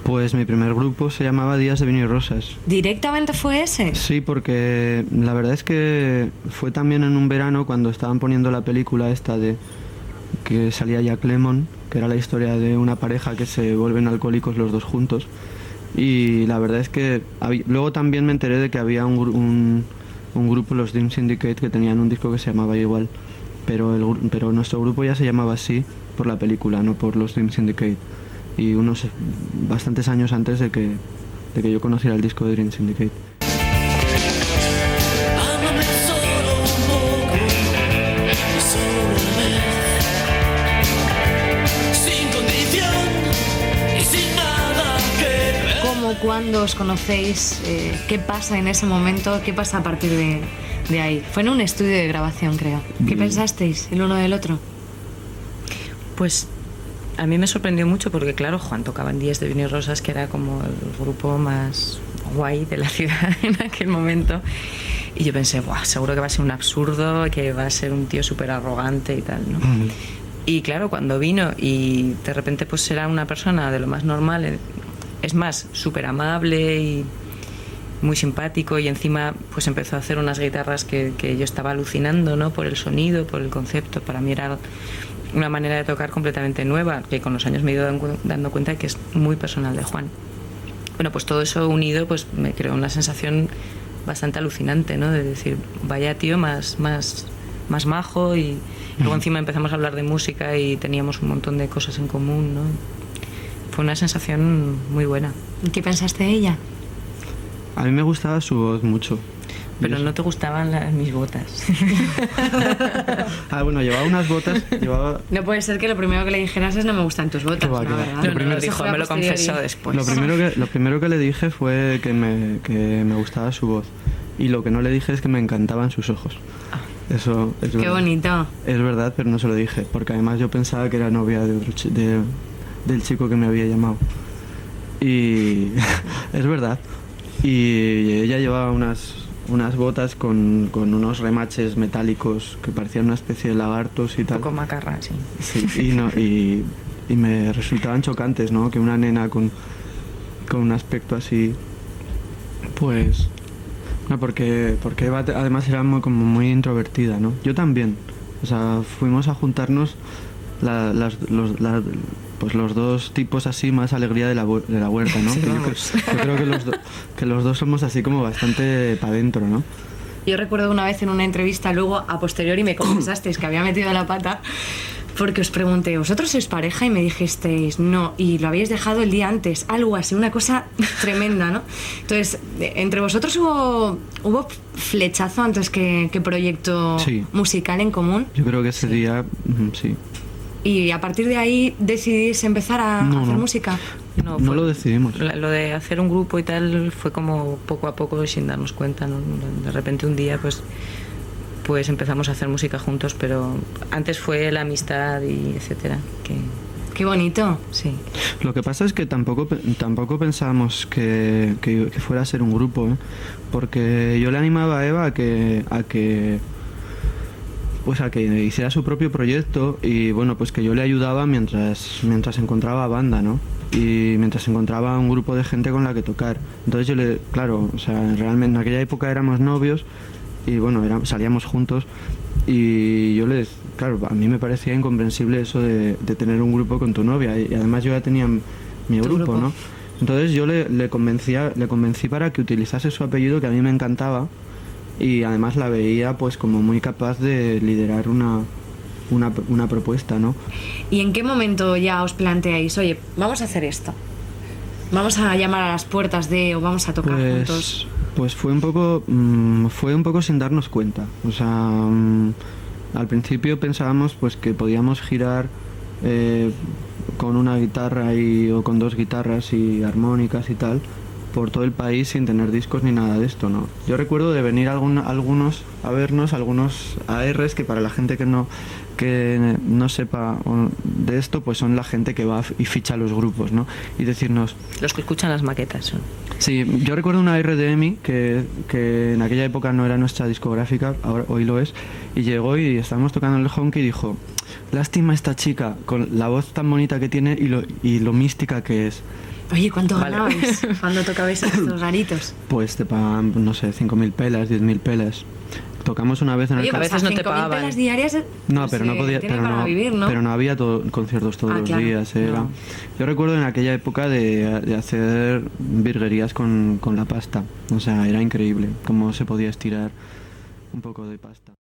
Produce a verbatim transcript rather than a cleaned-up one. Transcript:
Pues mi primer grupo se llamaba Días de Vino y Rosas. ¿Directamente fue ese? Sí, porque la verdad es que fue también en un verano cuando estaban poniendo la película esta de que salía Jack Lemmon, que era la historia de una pareja que se vuelven alcohólicos los dos juntos. Y la verdad es que había, luego también me enteré de que había un, un, un grupo, los Dream Syndicate, que tenían un disco que se llamaba igual, pero, el, pero nuestro grupo ya se llamaba así por la película, no por los Dream Syndicate. Y unos bastantes años antes de que, de que yo conociera el disco de Dream Syndicate. ¿Cómo, cuándo os conocéis? Eh, ¿Qué pasa en ese momento? ¿Qué pasa a partir de, de ahí? Fue en un estudio de grabación, creo. ¿Qué mm. pensasteis el uno del otro? Pues a mí me sorprendió mucho porque, claro, Juan tocaba en Días de Vino y Rosas, que era como el grupo más guay de la ciudad en aquel momento. Y yo pensé, Buah, seguro que va a ser un absurdo, que va a ser un tío súper arrogante y tal, ¿no? Mm. Y claro, cuando vino y de repente pues era una persona de lo más normal, es más, súper amable y muy simpático, y encima pues empezó a hacer unas guitarras que, que yo estaba alucinando, ¿no? Por el sonido, por el concepto. Para mí era una manera de tocar completamente nueva, que con los años me he ido dando cuenta de que es muy personal de Juan. Bueno, pues todo eso unido pues me creó una sensación bastante alucinante, ¿no? De decir, vaya tío más, más, más majo, y luego encima empezamos a hablar de música y teníamos un montón de cosas en común, ¿no? Fue una sensación muy buena. ¿Qué pensaste de ella? A mí me gustaba su voz mucho. Pero no te gustaban las, mis botas. Ah, bueno, llevaba unas botas, llevaba... No puede ser que lo primero que le dijeras es no me gustan tus botas, va, no, va. ¿verdad? No, no, no, lo dijo, me lo confesó después. Lo primero que, lo primero que le dije fue que me, que me gustaba su voz. Y lo que no le dije es que me encantaban sus ojos. Ah. Eso es Qué verdad. bonito. Es verdad, pero no se lo dije, porque además yo pensaba que era novia de otro chi- de, del chico que me había llamado. Y es verdad. Y ella llevaba unas... unas botas con, con unos remaches metálicos que parecían una especie de lagartos y tal. Un poco macarra, sí. Sí, y, no, y, y me resultaban chocantes, ¿no? Que una nena con, con un aspecto así, pues... No, porque, porque Eva además era muy, como muy introvertida, ¿no? Yo también. O sea, fuimos a juntarnos la, las, los, la, pues los dos tipos así más alegría de la, de la huerta, ¿no? Sí, que yo, yo creo que los, do, que los dos somos así como bastante para adentro, ¿no? Yo recuerdo una vez en una entrevista, luego a posteriori me confesasteis que había metido la pata porque os pregunté, ¿vosotros sois pareja? Y me dijisteis, no, y lo habíais dejado el día antes, algo así, una cosa tremenda, ¿no? Entonces, entre vosotros hubo, hubo flechazo antes que, que proyecto sí. musical en común. Yo creo que ese sí. día, sí. ¿Y a partir de ahí decidís empezar a no, hacer no. música? No, no fue, lo decidimos. Lo de hacer un grupo y tal fue como poco a poco, sin darnos cuenta, ¿no? De repente un día pues pues empezamos a hacer música juntos, pero antes fue la amistad y etcétera. Que... Qué bonito. Sí. Lo que pasa es que tampoco tampoco pensábamos que, que, que fuera a ser un grupo, ¿eh? Porque yo le animaba a Eva a que a que pues a que hiciera su propio proyecto, y bueno, pues que yo le ayudaba mientras mientras encontraba banda, ¿no? Y mientras encontraba un grupo de gente con la que tocar. Entonces yo le, claro, o sea, realmente en aquella época éramos novios y bueno, era, salíamos juntos, y yo les, claro, a mí me parecía incomprensible eso de, de tener un grupo con tu novia, y además yo ya tenía mi grupo, grupo, ¿no? Entonces yo le, le convencía, le convencí para que utilizase su apellido, que a mí me encantaba, y además la veía pues como muy capaz de liderar una una, una propuesta, ¿no? ¿Y en qué momento ya os planteáis, oye, vamos a hacer esto? Vamos a llamar a las puertas de, o vamos a tocar pues, juntos. Pues fue un poco mmm, fue un poco sin darnos cuenta. O sea, mmm, al principio pensábamos pues que podíamos girar eh, con una guitarra y, o con dos guitarras y armónicas y tal por todo el país sin tener discos ni nada de esto, ¿no? Yo recuerdo de venir algún, algunos a vernos, algunos A Rs, que para la gente que no que no sepa de esto, pues son la gente que va y ficha los grupos, ¿no? Y decirnos... Los que escuchan las maquetas son. Sí, yo recuerdo una R de EMI que, que en aquella época no era nuestra discográfica, ahora hoy lo es, y llegó y estábamos tocando en el Honky y dijo, lástima esta chica, con la voz tan bonita que tiene y lo, y lo mística que es. Oye, ¿cuánto Vale. ganabais cuando tocabais a estos garitos? Pues te pagan, no sé, cinco mil pelas, diez mil pelas. Tocamos una vez en el Oye, a ca- pues veces no te cinco mil pagaban. pelas diarias. No, pues, pero no eh, podía, tiene pero para no, vivir, ¿no? pero no había to- conciertos todos Ah, los claro. días. Era. No. Yo recuerdo en aquella época de, de hacer virguerías con, con la pasta. O sea, era increíble cómo se podía estirar un poco de pasta.